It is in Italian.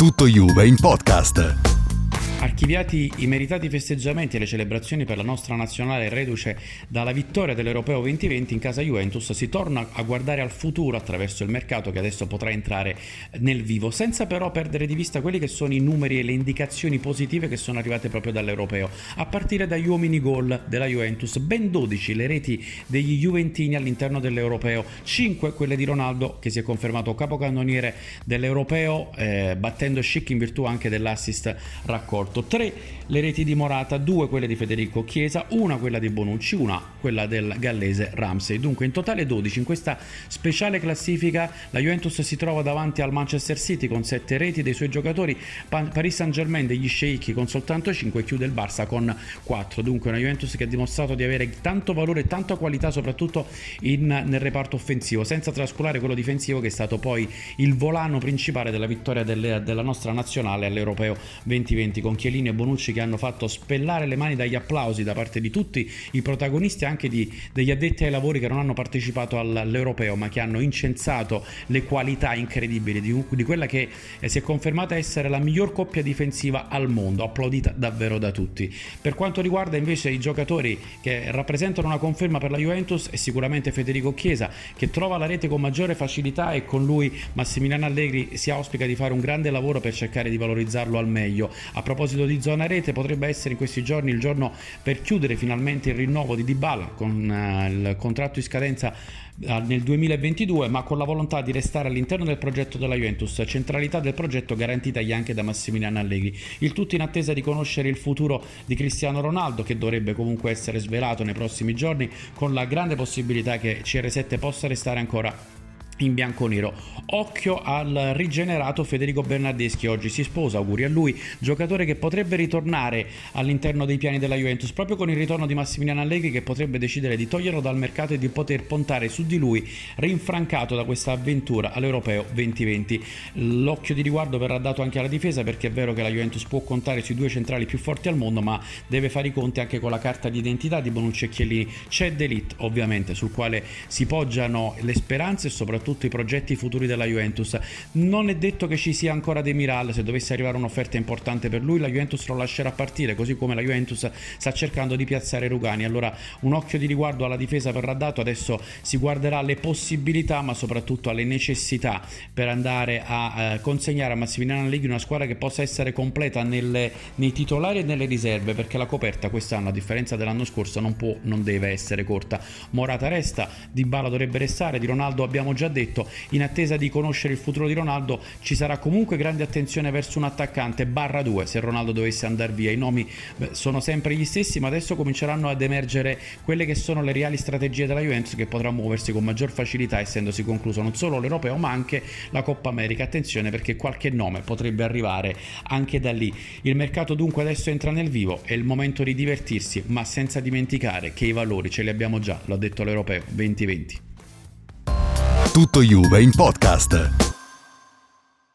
Tutto Juve in podcast. Archiviati i meritati festeggiamenti e le celebrazioni per la nostra nazionale reduce dalla vittoria dell'Europeo 2020 in casa Juventus, si torna a guardare al futuro attraverso il mercato che adesso potrà entrare nel vivo, senza però perdere di vista quelli che sono i numeri e le indicazioni positive che sono arrivate proprio dall'Europeo, a partire dagli uomini gol della Juventus. Ben 12 le reti degli juventini all'interno dell'Europeo, 5 quelle di Ronaldo, che si è confermato capocannoniere dell'Europeo, battendo Schick in virtù anche dell'assist raccolto. 3 le reti di Morata, 2 quelle di Federico Chiesa, 1 quella di Bonucci, 1 quella del gallese Ramsey. Dunque in totale 12. In questa speciale classifica la Juventus si trova davanti al Manchester City con 7 reti dei suoi giocatori, Paris Saint-Germain degli sceicchi con soltanto 5 e chiude il Barça con 4. Dunque una Juventus che ha dimostrato di avere tanto valore e tanta qualità soprattutto nel reparto offensivo, senza trascurare quello difensivo che è stato poi il volano principale della vittoria della nostra nazionale all'Europeo 2020, con Chiellini e Bonucci che hanno fatto spellare le mani dagli applausi da parte di tutti i protagonisti, anche degli addetti ai lavori che non hanno partecipato all'Europeo ma che hanno incensato le qualità incredibili di quella che si è confermata essere la miglior coppia difensiva al mondo, applaudita davvero da tutti. Per quanto riguarda invece i giocatori che rappresentano una conferma per la Juventus, è sicuramente Federico Chiesa, che trova la rete con maggiore facilità, e con lui Massimiliano Allegri si auspica di fare un grande lavoro per cercare di valorizzarlo al meglio. A proposito di zona rete, potrebbe essere in questi giorni il giorno per chiudere finalmente il rinnovo di Dybala con il contratto in scadenza nel 2022, ma con la volontà di restare all'interno del progetto della Juventus, centralità del progetto garantitagli anche da Massimiliano Allegri. Il tutto in attesa di conoscere il futuro di Cristiano Ronaldo, che dovrebbe comunque essere svelato nei prossimi giorni, con la grande possibilità che CR7 possa restare ancora in bianconero. Occhio al rigenerato Federico Bernardeschi, oggi si sposa, auguri a lui, giocatore che potrebbe ritornare all'interno dei piani della Juventus proprio con il ritorno di Massimiliano Allegri, che potrebbe decidere di toglierlo dal mercato e di poter puntare su di lui, rinfrancato da questa avventura all'Europeo 2020. L'occhio di riguardo verrà dato anche alla difesa, perché è vero che la Juventus può contare sui 2 centrali più forti al mondo, ma deve fare i conti anche con la carta di identità di Bonucci e Chiellini. C'è De Ligt, ovviamente, sul quale si poggiano le speranze e soprattutto i progetti futuri della Juventus. Non è detto che ci sia ancora Demiral, se dovesse arrivare un'offerta importante per lui la Juventus lo lascerà partire, così come la Juventus sta cercando di piazzare Rugani. Allora un occhio di riguardo alla difesa verrà dato, adesso si guarderà alle possibilità ma soprattutto alle necessità per andare a consegnare a Massimiliano Allegri una squadra che possa essere completa nei titolari e nelle riserve, perché la coperta quest'anno, a differenza dell'anno scorso, non deve essere corta. Morata resta, Dybala dovrebbe restare, di Ronaldo abbiamo già detto. In attesa di conoscere il futuro di Ronaldo ci sarà comunque grande attenzione verso un attaccante /2 se Ronaldo dovesse andare via. I nomi sono sempre gli stessi, ma adesso cominceranno ad emergere quelle che sono le reali strategie della Juventus, che potrà muoversi con maggior facilità essendosi concluso non solo l'Europeo ma anche la Coppa America. Attenzione, perché qualche nome potrebbe arrivare anche da lì. Il mercato dunque adesso entra nel vivo, è il momento di divertirsi, ma senza dimenticare che i valori ce li abbiamo già, lo ha detto l'Europeo 2020. Tutto Juve in podcast.